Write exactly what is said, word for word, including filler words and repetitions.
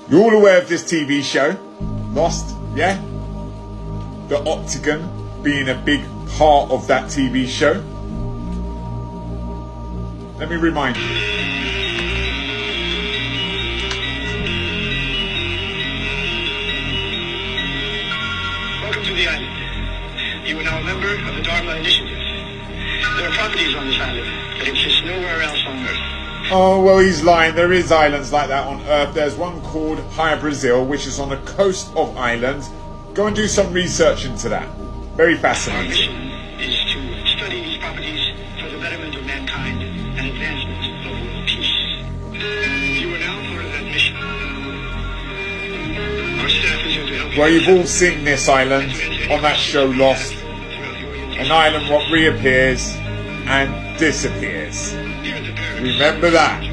You're all aware of this T V show, Lost, yeah? The Octagon being a big part of that T V show. Let me remind you. Welcome to the island. You are now a member of the Dharma Initiative. There are properties on this island that exist nowhere else on Earth. Oh, well, he's lying. There is islands like that on Earth. There's one called High Brazil, which is on the coast of Ireland. Go and do some research into that. Very Our fascinating. mission is to study these properties for the betterment of mankind and advancement of world peace. You are now part of that mission. Our staff is here to help you. Well, you've all seen this island on that show Lost. An island what reappears and disappears. Here at the Paradise. Remember that.